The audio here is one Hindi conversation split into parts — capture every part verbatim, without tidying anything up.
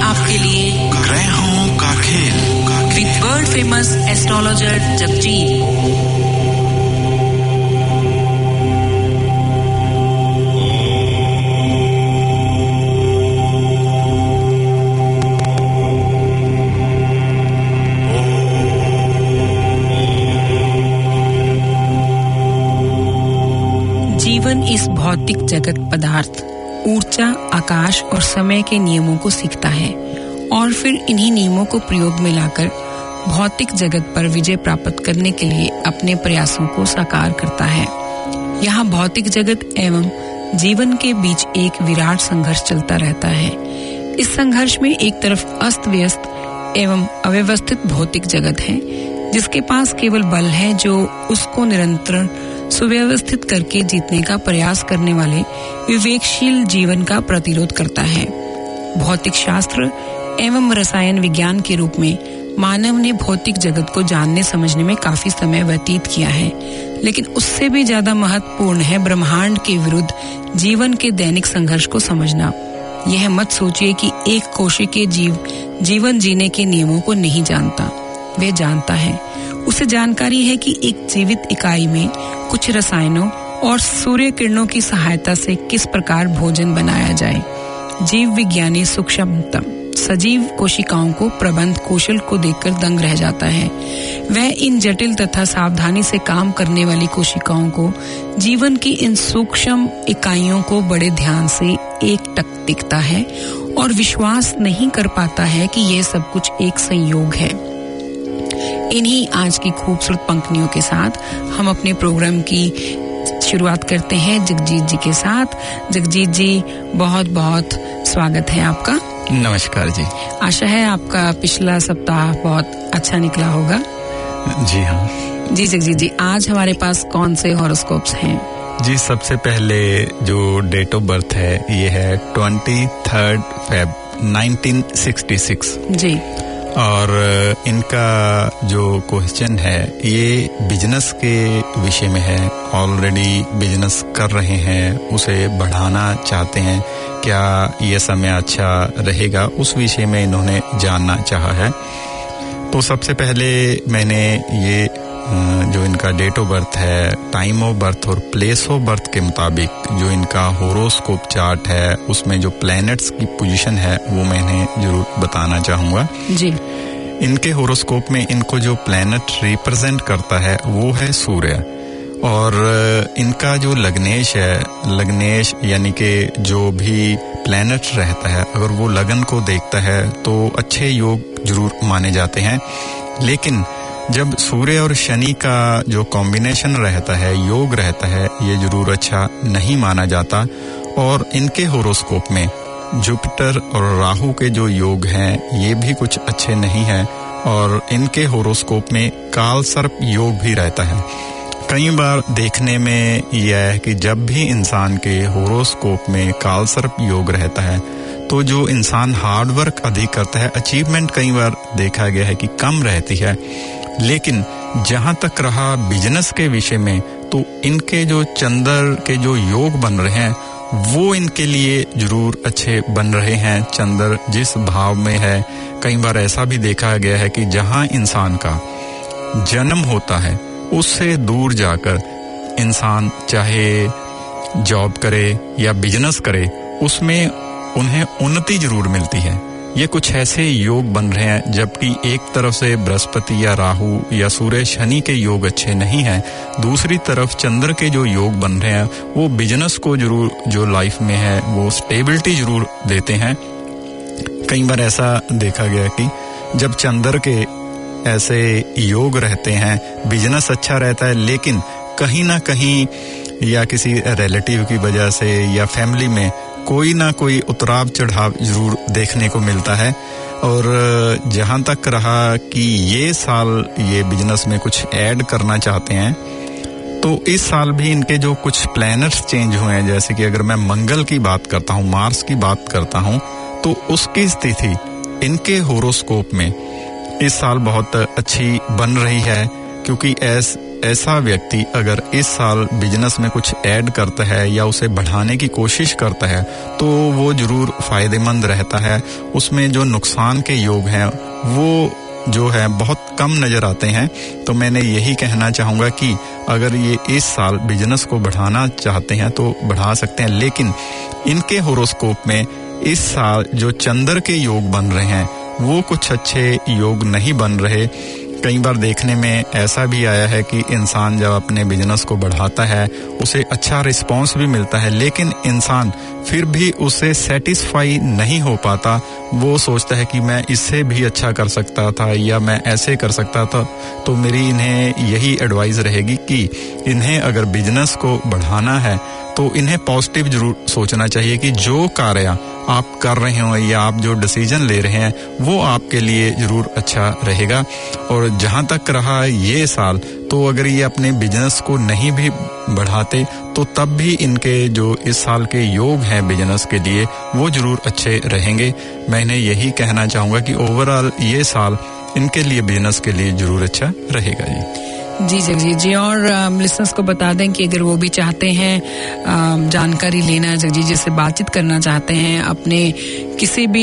आपके लिए ग्रहों का खेल with world famous astrologer Jagjit. जीवन इस भौतिक जगत पदार्थ, ऊर्जा, आकाश और समय के नियमों को सीखता है और फिर इन्हीं नियमों को प्रयोग में लाकर भौतिक जगत पर विजय प्राप्त करने के लिए अपने प्रयासों को साकार करता है। यहाँ भौतिक जगत एवं जीवन के बीच एक विराट संघर्ष चलता रहता है। इस संघर्ष में एक तरफ अस्त व्यस्त एवं अव्यवस्थित भौतिक जगत है, जिसके पास केवल बल है जो उसको निरंतर सुव्यवस्थित करके जीतने का प्रयास करने वाले विवेकशील जीवन का प्रतिरोध करता है। भौतिक शास्त्र एवं रसायन विज्ञान के रूप में मानव ने भौतिक जगत को जानने समझने में काफी समय व्यतीत किया है, लेकिन उससे भी ज्यादा महत्वपूर्ण है ब्रह्मांड के विरुद्ध जीवन के दैनिक संघर्ष को समझना। यह मत सोचिए कि एक कोशिकीय जीव जीवन जीने के नियमों को नहीं जानता, वह जानता है। उसे जानकारी है कि एक जीवित इकाई में कुछ रसायनों और सूर्य किरणों की सहायता से किस प्रकार भोजन बनाया जाए। जीव विज्ञानी सूक्ष्मतम सजीव कोशिकाओं को प्रबंध कौशल को देखकर दंग रह जाता है। वह इन जटिल तथा सावधानी से काम करने वाली कोशिकाओं को, जीवन की इन सूक्ष्म इकाइयों को बड़े ध्यान से एकटक देखता है और विश्वास नहीं कर पाता है कि यह सब कुछ एक संयोग है। इन्हीं आज की खूबसूरत पंक्तियों के साथ हम अपने प्रोग्राम की शुरुआत करते हैं जगजीत जी के साथ। जगजीत जी, बहुत बहुत स्वागत है आपका। नमस्कार जी। आशा है आपका पिछला सप्ताह बहुत अच्छा निकला होगा। जी हाँ जी। जगजीत जी, आज हमारे पास कौन से हॉरोस्कोप्स हैं? जी, सबसे पहले जो डेट ऑफ बर्थ है ये है twenty third Feb nineteen sixty six जी, और इनका जो क्वेश्चन है ये बिजनेस के विषय में है। ऑलरेडी बिजनेस कर रहे हैं, उसे बढ़ाना चाहते हैं, क्या ये समय अच्छा रहेगा, उस विषय में इन्होंने जानना चाहा है। तो सबसे पहले मैंने ये जो इनका डेट ऑफ बर्थ है, टाइम ऑफ बर्थ और प्लेस ऑफ बर्थ के मुताबिक जो इनका होरोस्कोप चार्ट है उसमें जो प्लैनेट्स की पोजीशन है वो मैंने जरूर बताना चाहूँगा जी। इनके होरोस्कोप में इनको जो प्लैनेट रिप्रेजेंट करता है वो है सूर्य, और इनका जो लग्नेश है, लग्नेश यानी कि जो भी प्लैनेट रहता है अगर वो लगन को देखता है तो अच्छे योग जरूर माने जाते हैं। लेकिन जब सूर्य और शनि का जो कॉम्बिनेशन रहता है, योग रहता है, ये जरूर अच्छा नहीं माना जाता। और इनके होरोस्कोप में जुपिटर और राहु के जो योग हैं ये भी कुछ अच्छे नहीं हैं, और इनके होरोस्कोप में काल सर्प योग भी रहता है। कई बार देखने में यह है कि जब भी इंसान के होरोस्कोप में काल सर्प योग रहता है तो जो इंसान हार्ड वर्क अधिक करता है, अचीवमेंट कई बार देखा गया है कि कम रहती है। लेकिन जहां तक रहा बिजनेस के विषय में, तो इनके जो चंद्र के जो योग बन रहे हैं वो इनके लिए जरूर अच्छे बन रहे हैं। चंद्र जिस भाव में है, कई बार ऐसा भी देखा गया है कि जहां इंसान का जन्म होता है उससे दूर जाकर इंसान चाहे जॉब करे या बिजनेस करे, उसमें उन्हें उन्नति जरूर मिलती है। ये कुछ ऐसे योग बन रहे हैं, जबकि एक तरफ से बृहस्पति या राहु या सूर्य शनि के योग अच्छे नहीं हैं, दूसरी तरफ चंद्र के जो योग बन रहे हैं वो बिजनेस को जरूर, जो लाइफ में है वो स्टेबिलिटी जरूर देते हैं। कई बार ऐसा देखा गया कि जब चंद्र के ऐसे योग रहते हैं, बिजनेस अच्छा रहता है, लेकिन कहीं ना कहीं या किसी रिलेटिव की वजह से या फैमिली में कोई ना कोई उतराव चढ़ाव जरूर देखने को मिलता है। और जहां तक रहा कि ये साल ये बिजनेस में कुछ ऐड करना चाहते हैं, तो इस साल भी इनके जो कुछ प्लैनेट्स चेंज हुए हैं, जैसे कि अगर मैं मंगल की बात करता हूँ, मार्स की बात करता हूँ, तो उसकी स्थिति इनके होरोस्कोप में इस साल बहुत अच्छी बन रही है, क्योंकि एस ऐसा व्यक्ति अगर इस साल बिजनेस में कुछ ऐड करता है या उसे बढ़ाने की कोशिश करता है तो वो जरूर फायदेमंद रहता है। उसमें जो नुकसान के योग हैं वो जो है बहुत कम नजर आते हैं। तो मैंने यही कहना चाहूंगा कि अगर ये इस साल बिजनेस को बढ़ाना चाहते हैं तो बढ़ा सकते हैं, लेकिन इनके होरोस्कोप में इस साल जो चंद्र के योग बन रहे हैं वो कुछ अच्छे योग नहीं बन रहे। कई बार देखने में ऐसा भी आया है कि इंसान जब अपने बिजनेस को बढ़ाता है उसे अच्छा रिस्पांस भी मिलता है, लेकिन इंसान फिर भी उससे सेटिस्फाई नहीं हो पाता। वो सोचता है कि मैं इससे भी अच्छा कर सकता था या मैं ऐसे कर सकता था। तो मेरी इन्हें यही एडवाइस रहेगी कि इन्हें अगर बिजनेस को बढ़ाना है तो इन्हें पॉजिटिव जरूर सोचना चाहिए कि जो कार्य आप कर रहे हो या आप जो डिसीजन ले रहे हैं वो आपके लिए जरूर अच्छा रहेगा। और जहां तक रहा ये साल, तो अगर ये अपने बिजनेस को नहीं भी बढ़ाते तो तब भी इनके जो इस साल के योग हैं बिजनेस के लिए वो जरूर अच्छे रहेंगे। मैं इन्हें यही कहना चाहूंगा कि ओवरऑल ये साल इनके लिए बिजनेस के लिए जरूर अच्छा रहेगा जी। जी जगजीत जी, और लिसनर्स को बता दें कि अगर वो भी चाहते हैं आ, जानकारी लेना, जगजीत जी से बातचीत करना चाहते हैं, अपने किसी भी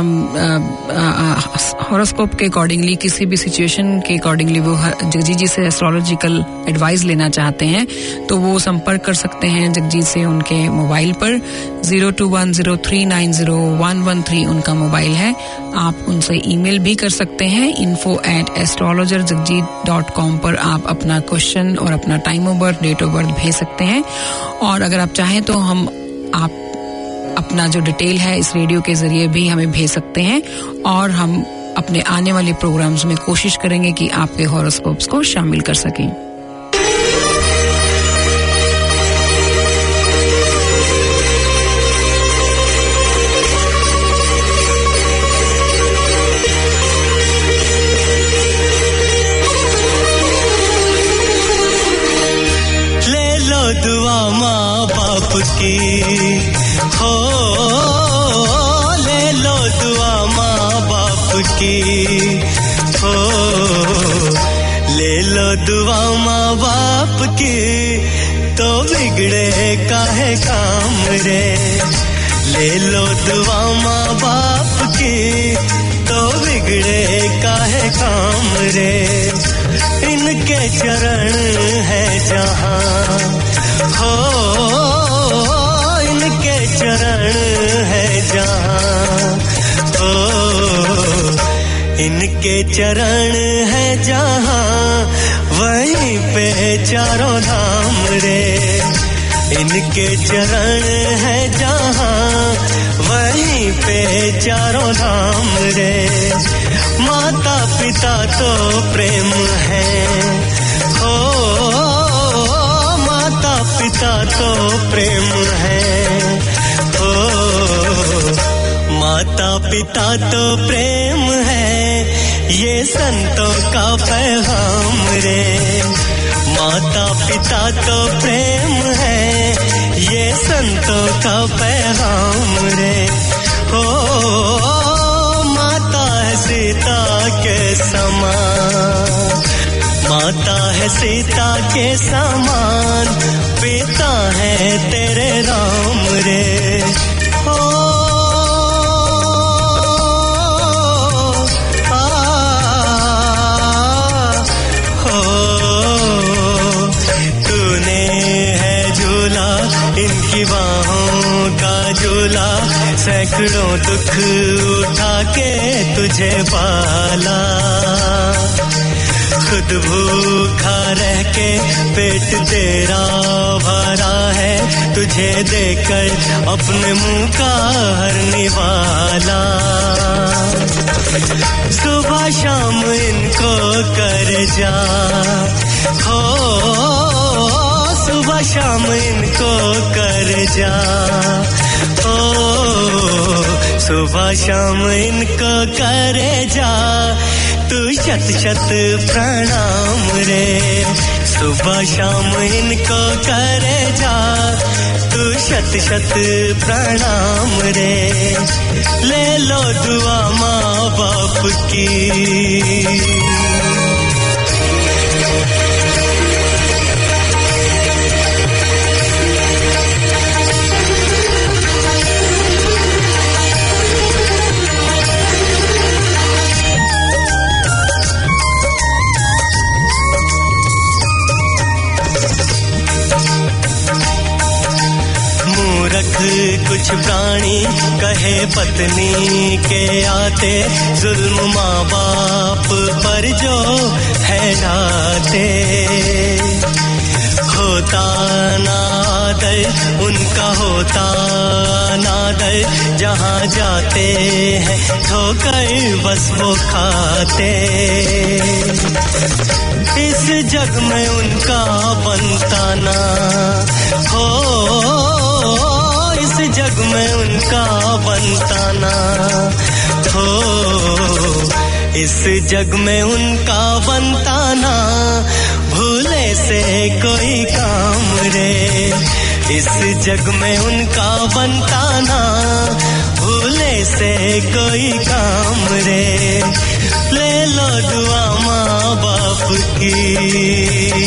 हॉरोस्कोप के अकॉर्डिंगली, किसी भी सिचुएशन के अकॉर्डिंगली वो जगजीत जी से एस्ट्रोलॉजिकल एडवाइस लेना चाहते हैं तो वो संपर्क कर सकते हैं जगजीत से उनके मोबाइल पर। Zero two one zero three nine zero one one three उनका मोबाइल है। आप उनसे ईमेल भी कर सकते हैं info at astrologer Jagjit dot com पर। आप अपना क्वेश्चन और अपना time of birth, date of birth भेज सकते हैं। और अगर आप चाहें तो हम आप अपना जो डिटेल है इस रेडियो के जरिए भी हमें भेज सकते हैं और हम अपने आने वाले प्रोग्राम्स में कोशिश करेंगे कि आपके हॉरोस्कोप्स को शामिल कर सकें। दुआ माँ बाप की हो, ले लो दुआ माँ बाप की हो, ले लो दुआ माँ बाप की तो बिगड़े काहे काम रे। ले लो दुआ माँ बाप की तो बिगड़े काहे काम रे। इनके चरण है जहाँ हो, इनके चरण है जहाँ हो, इनके चरण है जहाँ वहीं पे चारों धाम रे। इनके चरण है जहाँ वहीं पे चारों धाम रे। माता पिता तो प्रेम है हो, माता पिता तो प्रेम है हो, माता पिता तो प्रेम है ये संतों का पैगाम रे। माता पिता तो प्रेम है ये संतों का पैगाम रे हो। माता है सीता के समान, माता है सीता के समान, पिता है तेरे राम रे हो। इनकी बाहों का झूला सैकड़ों दुख उठा के तुझे पाला। खुद भूखा रह के पेट तेरा भरा है, तुझे देकर अपने मुंह का हर निवाला। सुबह शाम इनको कर जा हो, सुबह शाम इनको कर जा ओ, सुबह शाम इनको करे जा तू शत शत प्रणाम रे। सुबह शाम इनको करे जा तू शत शत प्रणाम रे। ले लो दुआ माँ बाप की। कुछ प्राणी कहे पत्नी के आते, जुल्म माँ बाप पर जो है ढाते। होता नादर उनका होता नादर, जहाँ जाते हैं ठोकर बस वो खाते। इस जग में उनका बनता ना हो, इस जग में उनका बनता ना हो, इस जग में उनका बनता ना भूले से कोई काम रे। इस जग में उनका बनता ना भूले से कोई काम रे। ले लो दुआ माँ बाप की।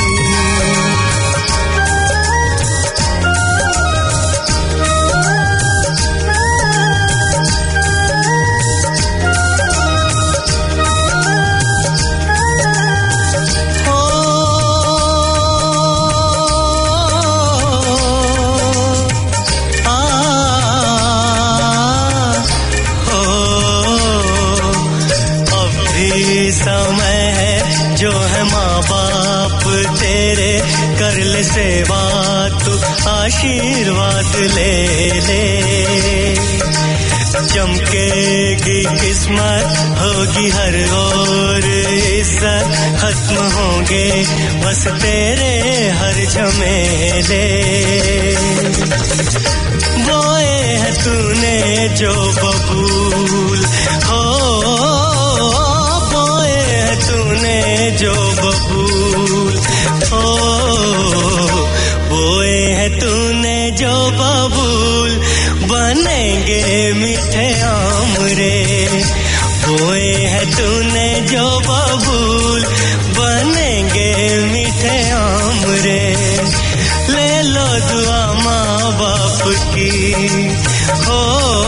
समय है जो है माँ बाप तेरे, कर ले सेवा तू आशीर्वाद ले ले। चमकेगी किस्मत होगी हर ओर इज्जत, खत्म होंगे बस तेरे हर झमेले। बोए है तूने जो बबूल हो, तूने जो बबूल हो, बोए है तूने जो बबूल, बनेंगे मीठे आम रे। बोए है तूने जो बबूल, बनेंगे मीठे आम रे। ले लो दुआ माँ बाप की हो,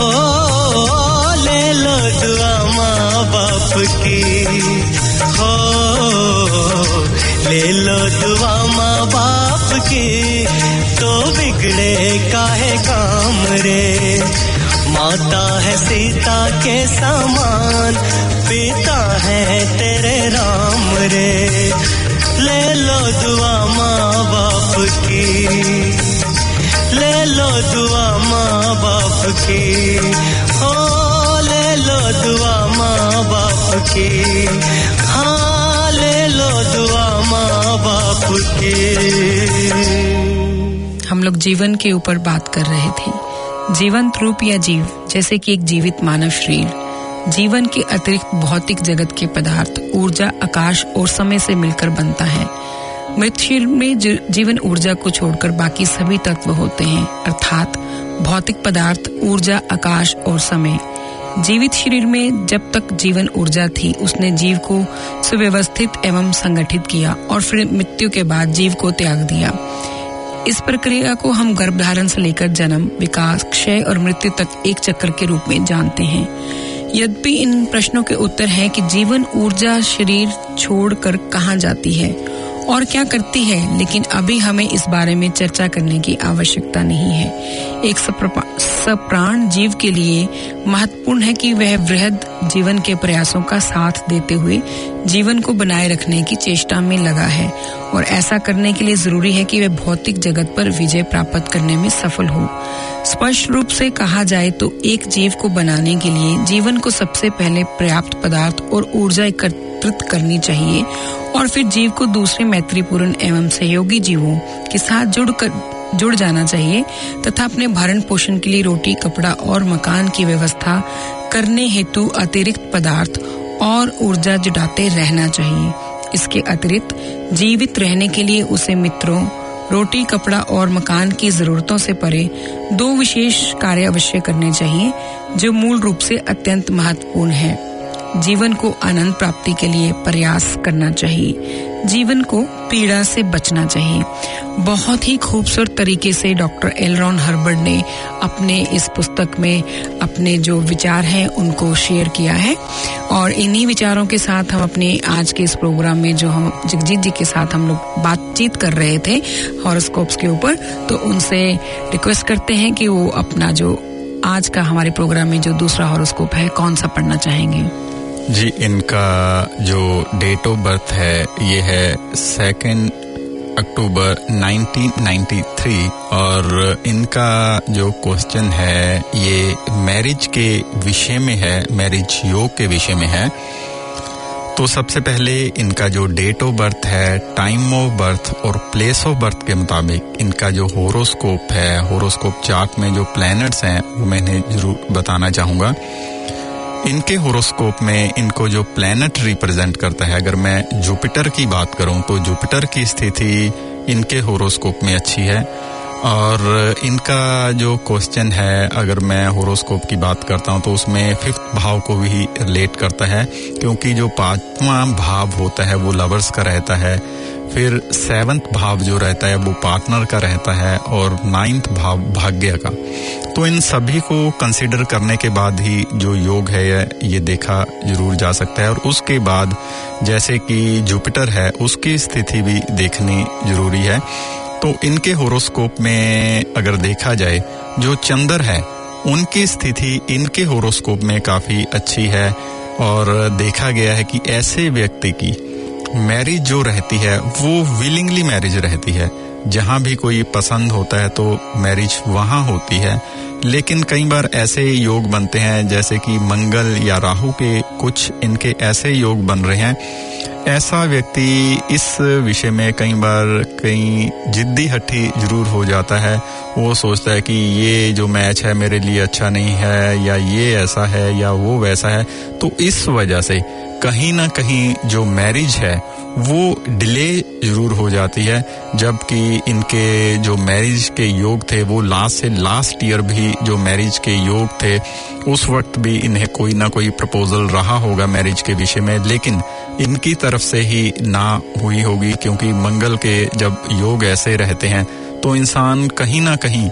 ले लो दुआ माँ बाप की हो, ले लो दुआ माँ बाप की। तो बिगड़े काहे काम रे। माता है सीता के समान, पिता है तेरे राम रे। ले लो दुआ माँ बाप की, ले लो दुआ माँ बाप की हो, ले लो दुआ माँ बाप की। हाँ ले लो दुआ माँ बाप की। हम लोग जीवन के ऊपर बात कर रहे थे। जीवंत रूप या जीव, जैसे कि एक जीवित मानव शरीर, जीवन के अतिरिक्त भौतिक जगत के पदार्थ, ऊर्जा, आकाश और समय से मिलकर बनता है। मृत शरीर में जीवन ऊर्जा को छोड़कर बाकी सभी तत्व होते हैं, अर्थात भौतिक पदार्थ, ऊर्जा, आकाश और समय। जीवित शरीर में जब तक जीवन ऊर्जा थी, उसने जीव को सुव्यवस्थित एवं संगठित किया और फिर मृत्यु के बाद जीव को त्याग दिया। इस प्रक्रिया को हम गर्भधारण से लेकर जन्म, विकास, क्षय और मृत्यु तक एक चक्र के रूप में जानते हैं। यद्यपि इन प्रश्नों के उत्तर हैं कि जीवन ऊर्जा शरीर छोड़कर कहाँ जाती है और क्या करती है, लेकिन अभी हमें इस बारे में चर्चा करने की आवश्यकता नहीं है। एक सप्राण जीव के लिए महत्वपूर्ण है कि वह वृहद जीवन के प्रयासों का साथ देते हुए जीवन को बनाए रखने की चेष्टा में लगा है, और ऐसा करने के लिए जरूरी है कि वह भौतिक जगत पर विजय प्राप्त करने में सफल हो। स्पष्ट रूप से कहा जाए तो एक जीव को बनाने के लिए जीवन को सबसे पहले पर्याप्त पदार्थ और ऊर्जा एकत्रित करनी चाहिए, और फिर जीव को दूसरे मैत्रीपूर्ण एवं सहयोगी जीवों के साथ जुड़कर जुड़ जाना चाहिए तथा अपने भरण पोषण के लिए रोटी, कपड़ा और मकान की व्यवस्था करने हेतु अतिरिक्त पदार्थ और ऊर्जा जुटाते रहना चाहिए। इसके अतिरिक्त जीवित रहने के लिए उसे मित्रों, रोटी, कपड़ा और मकान की जरूरतों से परे दो विशेष कार्य अवश्य करने चाहिए जो मूल रूप से अत्यंत महत्वपूर्ण है। जीवन को आनंद प्राप्ति के लिए प्रयास करना चाहिए, जीवन को पीड़ा से बचना चाहिए बहुत ही खूबसूरत तरीके से डॉक्टर एल रॉन हर्बर्ट ने अपने इस पुस्तक में अपने जो विचार हैं उनको शेयर किया है और इन्हीं विचारों के साथ हम अपने आज के इस प्रोग्राम में जो हम जगजीत जी के साथ हम लोग बातचीत कर रहे थे हॉरोस्कोप्स के ऊपर, तो उनसे रिक्वेस्ट करते हैं कि वो अपना जो आज का हमारे प्रोग्राम में जो दूसरा हॉरोस्कोप है कौन सा पढ़ना चाहेंगे। जी, इनका जो डेट ऑफ बर्थ है ये है second October nineteen ninety three और इनका जो क्वेश्चन है ये मैरिज के विषय में है, मैरिज योग के विषय में है। तो सबसे पहले इनका जो डेट ऑफ बर्थ है, टाइम ऑफ बर्थ और प्लेस ऑफ बर्थ के मुताबिक इनका जो होरोस्कोप है, होरोस्कोप चार्ट में जो प्लैनेट्स हैं वो मैंने जरूर बताना चाहूँगा। इनके होरोस्कोप में इनको जो प्लैनेट रिप्रेजेंट करता है, अगर मैं जुपिटर की बात करूं तो जुपिटर की स्थिति इनके होरोस्कोप में अच्छी है। और इनका जो क्वेश्चन है, अगर मैं होरोस्कोप की बात करता हूं तो उसमें फिफ्थ भाव को भी रिलेट करता है, क्योंकि जो पांचवा भाव होता है वो लवर्स का रहता है, फिर सेवंथ भाव जो रहता है वो पार्टनर का रहता है और नाइन्थ भाव भाग्य का। तो इन सभी को कंसीडर करने के बाद ही जो योग है ये देखा जरूर जा सकता है। और उसके बाद जैसे कि जुपिटर है उसकी स्थिति भी देखनी जरूरी है। तो इनके होरोस्कोप में अगर देखा जाए, जो चंद्र है उनकी स्थिति इनके होरोस्कोप में काफी अच्छी है और देखा गया है कि ऐसे व्यक्ति की मैरिज जो रहती है वो विलिंगली मैरिज रहती है। जहां भी कोई पसंद होता है तो मैरिज वहां होती है। लेकिन कई बार ऐसे योग बनते हैं जैसे कि मंगल या राहु के कुछ इनके ऐसे योग बन रहे हैं, ऐसा व्यक्ति इस विषय में कई बार कई जिद्दी हट्टी जरूर हो जाता है। वो सोचता है कि ये जो मैच है मेरे लिए अच्छा नहीं है, या ये ऐसा है या वो वैसा है। तो इस वजह से कहीं ना कहीं जो मैरिज है वो डिले जरूर हो जाती है, जबकि इनके जो मैरिज के योग थे वो लास्ट से लास्ट ईयर भी जो मैरिज के योग थे उस वक्त भी इन्हें कोई ना कोई प्रपोजल रहा होगा मैरिज के विषय में, लेकिन इनकी तरफ से ही ना हुई होगी। क्योंकि मंगल के जब योग ऐसे रहते हैं तो इंसान कहीं ना कहीं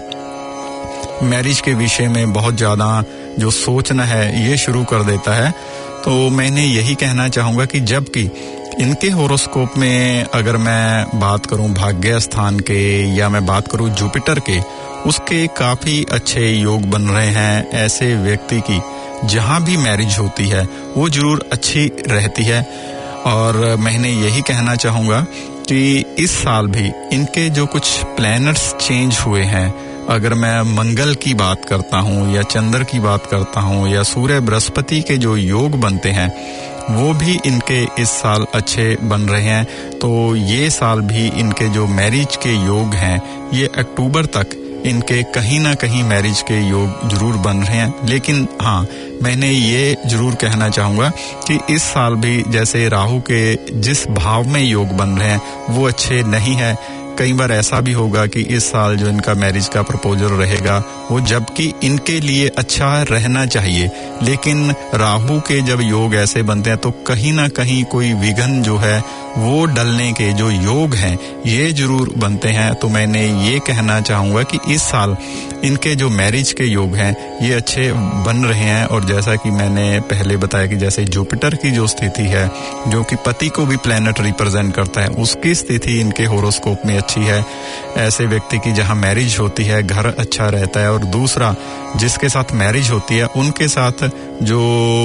मैरिज के विषय में बहुत ज्यादा जो सोचना है ये शुरू कर देता है। तो मैंने यही कहना चाहूंगा कि जबकि इनके होरोस्कोप में अगर मैं बात करूं भाग्य स्थान के या मैं बात करूं जुपिटर के, उसके काफी अच्छे योग बन रहे हैं। ऐसे व्यक्ति की जहां भी मैरिज होती है वो जरूर अच्छी रहती है। और मैंने यही कहना चाहूंगा कि इस साल भी इनके जो कुछ प्लैनेट्स चेंज हुए हैं, अगर मैं मंगल की बात करता हूँ या चंद्र की बात करता हूँ या सूर्य बृहस्पति के जो योग बनते हैं वो भी इनके इस साल अच्छे बन रहे हैं। तो ये साल भी इनके जो मैरिज के योग हैं ये अक्टूबर तक इनके कहीं ना कहीं मैरिज के योग जरूर बन रहे हैं। लेकिन हाँ, मैंने ये जरूर कहना चाहूंगा कि इस साल भी जैसे राहु के जिस भाव में योग बन रहे हैं वो अच्छे नहीं है। कई बार ऐसा भी होगा कि इस साल जो इनका मैरिज का प्रपोजल रहेगा वो जबकि इनके लिए अच्छा रहना चाहिए, लेकिन राहु के जब योग ऐसे बनते हैं तो कहीं ना कहीं कोई विघ्न जो है वो डलने के जो योग हैं ये जरूर बनते हैं। तो मैंने ये कहना चाहूंगा कि इस साल इनके जो मैरिज के योग हैं ये अच्छे बन रहे हैं। और जैसा कि मैंने पहले बताया कि जैसे जुपिटर की जो स्थिति है जो कि पति को भी प्लैनेट रिप्रेजेंट करता है, उसकी स्थिति इनके होरोस्कोप में अच्छी है। ऐसे व्यक्ति की जहां मैरिज होती है घर अच्छा रहता है, और दूसरा जिसके साथ मैरिज होती है उनके साथ जो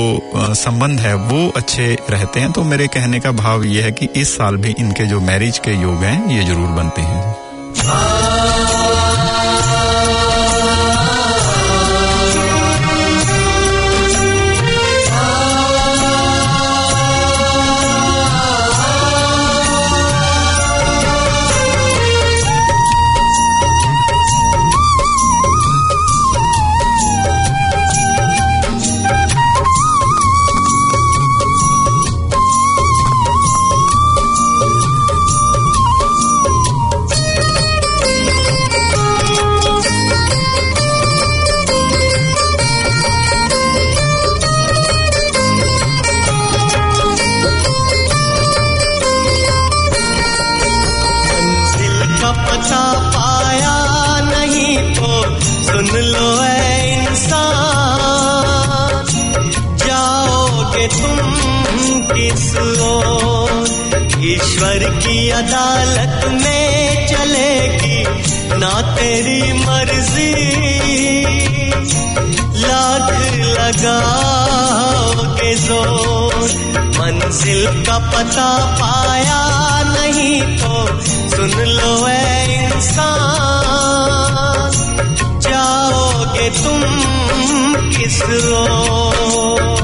संबंध है वो अच्छे रहते हैं। तो मेरे कहने का भाव ये है कि इस साल भी इनके जो मैरिज के योग हैं ये जरूर बनते हैं। का पता पाया नहीं तो सुन लो ऐ इंसान, जाओगे तुम किस ओर? ईश्वर की अदालत में चलेगी ना तेरी मर्जी, लाख लगाओगे जोर, मंजिल का पता पाया नहीं तो सुन लो ऐ इंसान, जाओगे तुम किस ओर?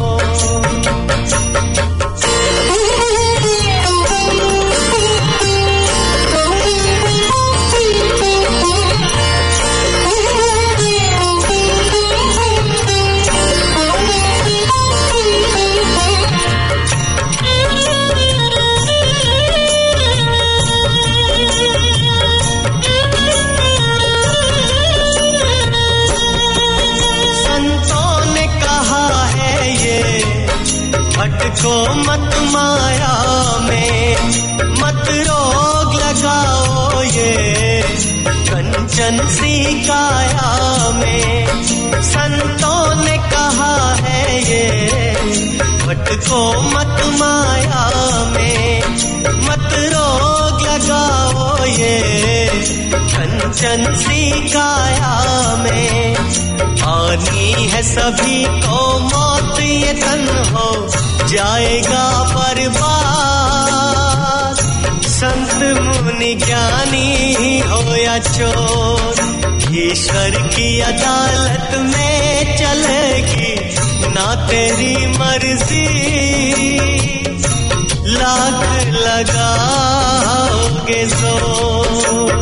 को मत माया में, मत रोग लगाओ ये कंचन सी काया में। संतों ने कहा है ये भटको मत माया में, मत रोग लगाओ ये कंचन सी काया में। आनी है सभी को मौत, ये तन हो जाएगा बर्बाद। संत मुनि ज्ञानी हो या चोर, ईश्वर की अदालत में चलेगी ना तेरी मर्जी, लाख लगाओगे जोर।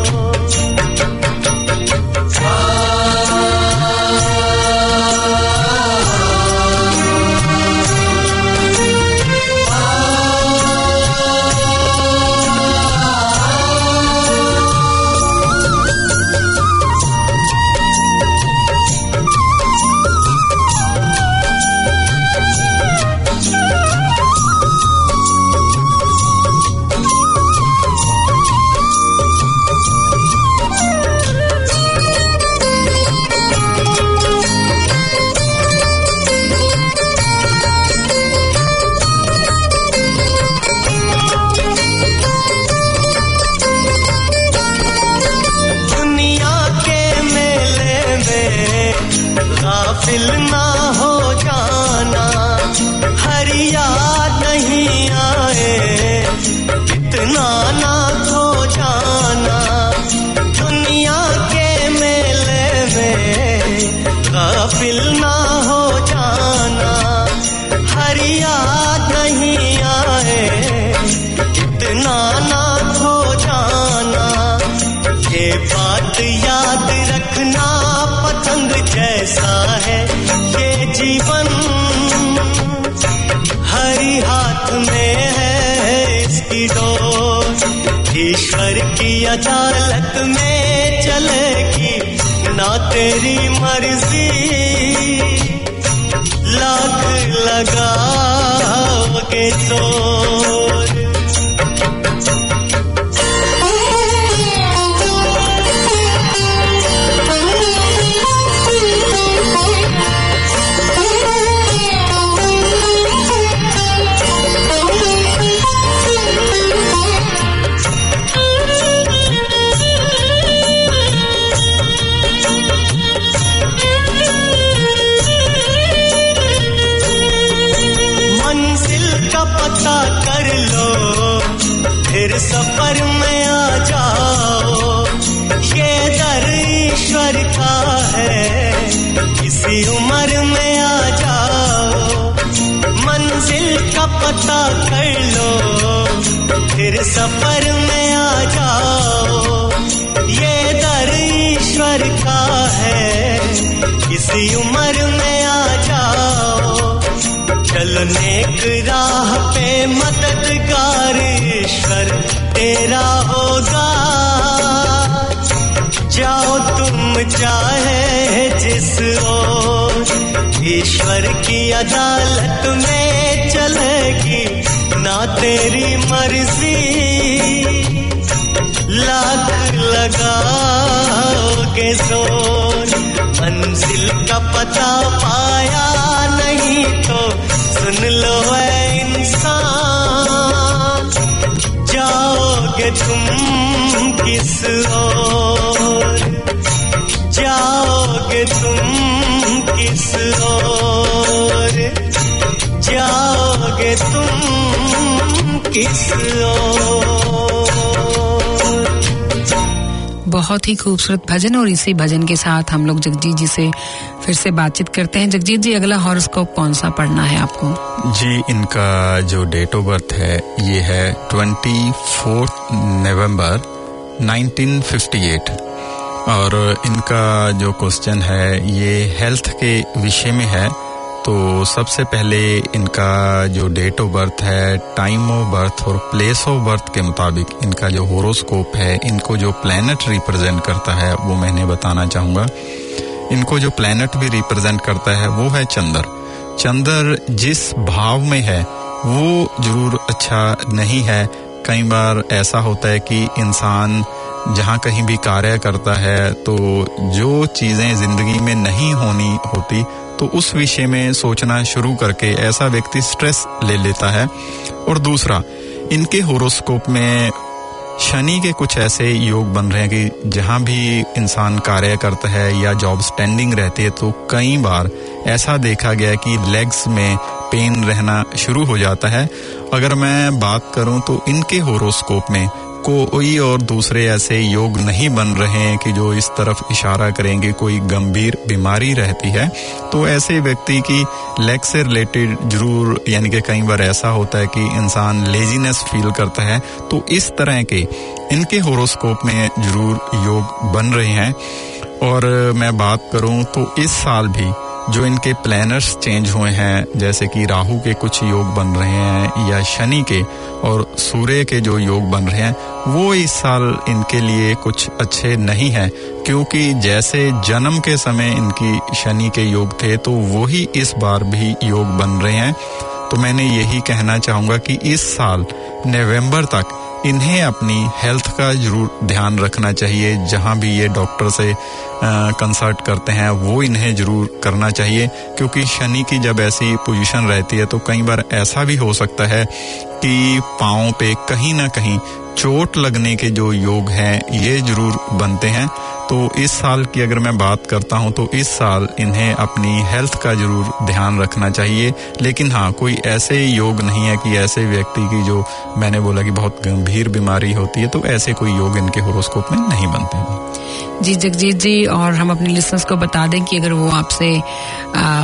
गाफिल ना हो जाना, हर याद नहीं आए इतना ना खो जाना। दुनिया के मेले में गाफिल ना हो जाना, हर याद नहीं आए इतना ना खो जाना। ये बात याद रखना पतंग जैसा है ये जीवन, हरी हाथ में है इसकी डोर। ईश्वर की अदालत में चलेगी ना तेरी मर्जी, लाख लगाओगे जोर। पता कर लो फिर सफर में आ जाओ, ये दर ईश्वर का है इसी उम्र में आ जाओ। मंजिल का पता कर लो फिर सफर में आ जाओ, ये दर ईश्वर का है इसी उम्र में आ जाओ। चलो नेक राह पे मददगार ईश्वर तेरा होगा, जाओ तुम चाहे जिस ओर। ईश्वर की अदालत में चलेगी ना तेरी मर्जी, लाख लगाओगे जोर, मंजिल का पता पाया नहीं तो सुन लो ऐ इंसान, जाओगे तुम किस ओर, जाओगे तुम किस ओर, जाओगे तुम किस ओर। बहुत ही खूबसूरत भजन, और इसी भजन के साथ हम लोग जगजीत जी से फिर से बातचीत करते हैं। जगजीत जी, अगला हॉरोस्कोप कौन सा पढ़ना है आपको? जी, इनका जो डेट ऑफ बर्थ है ये है चौबीस नवंबर नाइनटीन फिफ्टी एट, और इनका जो क्वेश्चन है ये हेल्थ के विषय में है। तो सबसे पहले इनका जो डेट ऑफ बर्थ है, टाइम ऑफ बर्थ और प्लेस ऑफ बर्थ के मुताबिक इनका जो होरोस्कोप है, इनको जो प्लैनेट रिप्रेजेंट करता है वो मैंने बताना चाहूँगा। इनको जो प्लैनेट भी रिप्रेजेंट करता है वो है चंद्र। चंद्र जिस भाव में है वो जरूर अच्छा नहीं है। कई बार ऐसा होता है कि इंसान जहाँ कहीं भी कार्य करता है तो जो चीज़ें जिंदगी में नहीं होनी होती तो उस विषय में सोचना शुरू करके ऐसा व्यक्ति स्ट्रेस ले लेता है। और दूसरा, इनके होरोस्कोप में शनि के कुछ ऐसे योग बन रहे हैं कि जहाँ भी इंसान कार्य करता है या जॉब स्टैंडिंग रहती है तो कई बार ऐसा देखा गया कि लेग्स में पेन रहना शुरू हो जाता है। अगर मैं बात करूं तो इनके होरोस्कोप में कोई और दूसरे ऐसे योग नहीं बन रहे हैं कि जो इस तरफ इशारा करेंगे कोई गंभीर बीमारी रहती है। तो ऐसे व्यक्ति की लेग से रिलेटेड जरूर, यानी कि कई बार ऐसा होता है कि इंसान लेजीनेस फील करता है, तो इस तरह के इनके होरोस्कोप में जरूर योग बन रहे हैं। और मैं बात करूं तो इस साल भी जो इनके प्लैनर्स चेंज हुए हैं, जैसे कि राहु के कुछ योग बन रहे हैं या शनि के और सूर्य के जो योग बन रहे हैं, वो इस साल इनके लिए कुछ अच्छे नहीं हैं, क्योंकि जैसे जन्म के समय इनकी शनि के योग थे तो वही इस बार भी योग बन रहे हैं। तो मैंने यही कहना चाहूँगा कि इस साल नवंबर तक इन्हें अपनी हेल्थ का जरूर ध्यान रखना चाहिए। जहाँ भी ये डॉक्टर से कंसल्ट करते हैं वो इन्हें जरूर करना चाहिए, क्योंकि शनि की जब ऐसी पोजीशन रहती है तो कई बार ऐसा भी हो सकता है कि पाँव पे कहीं ना कहीं चोट लगने के जो योग हैं ये जरूर बनते हैं। तो इस साल की अगर मैं बात करता हूं तो इस साल इन्हें अपनी हेल्थ का जरूर ध्यान रखना चाहिए। लेकिन हाँ, कोई ऐसे योग नहीं है कि ऐसे व्यक्ति की जो मैंने बोला कि बहुत गंभीर बीमारी होती है, तो ऐसे कोई योग इनके होरोस्कोप में नहीं बनते हैं। जी जगजीत जी, और हम अपने लिसनर्स को बता दें कि अगर वो आपसे आ,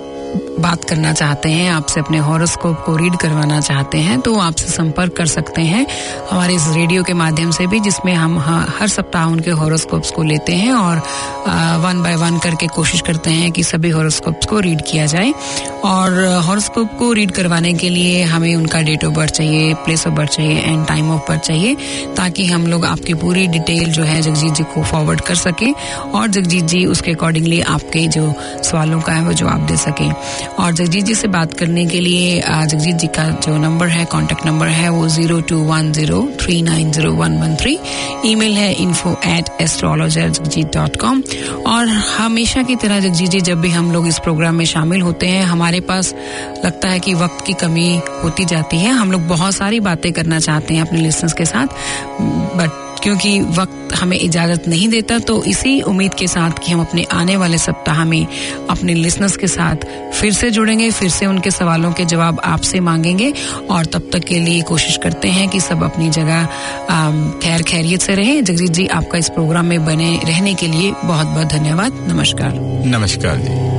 बात करना चाहते हैं, आपसे अपने हॉरोस्कोप को रीड करवाना चाहते हैं, तो आपसे संपर्क कर सकते हैं हमारे इस रेडियो के माध्यम से भी, जिसमें हम हर सप्ताह उनके हॉरोस्कोप्स को लेते हैं और वन बाय वन करके कोशिश करते हैं कि सभी हॉरोस्कोप्स को रीड किया जाए। और हॉरोस्कोप को रीड करवाने के लिए हमें उनका डेट ऑफ बर्थ चाहिए, प्लेस ऑफ बर्थ चाहिए एंड टाइम ऑफ बर्थ चाहिए, ताकि हम लोग आपकी पूरी डिटेल जो है जगजीत जी को फॉरवर्ड कर सकें और जगजीत जी उसके अकॉर्डिंगली आपके जो सवालों का है वो जवाब दे सकें। और जगजीत जी से बात करने के लिए जगजीत जी का जो नंबर है, कॉन्टेक्ट नंबर है, वो zero two one zero three nine zero one one three. Email है info at astrologer Jagjit dot com. और हमेशा की तरह जगजीत जी, जब भी हम लोग इस प्रोग्राम में शामिल होते हैं, हमारे पास लगता है कि वक्त की कमी होती जाती है। हम लोग बहुत सारी बातें करना चाहते हैं अपने लिसनर्स के साथ, बट क्योंकि वक्त हमें इजाजत नहीं देता, तो इसी उम्मीद के साथ कि हम अपने आने वाले सप्ताह में अपने लिसनर्स के साथ फिर से जुड़ेंगे, फिर से उनके सवालों के जवाब आपसे मांगेंगे। और तब तक के लिए कोशिश करते हैं कि सब अपनी जगह खैर खैरियत से रहें। जगजीत जी, आपका इस प्रोग्राम में बने रहने के लिए बहुत बहुत धन्यवाद। नमस्कार। नमस्कार जी।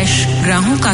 वर्ष ग्रहों का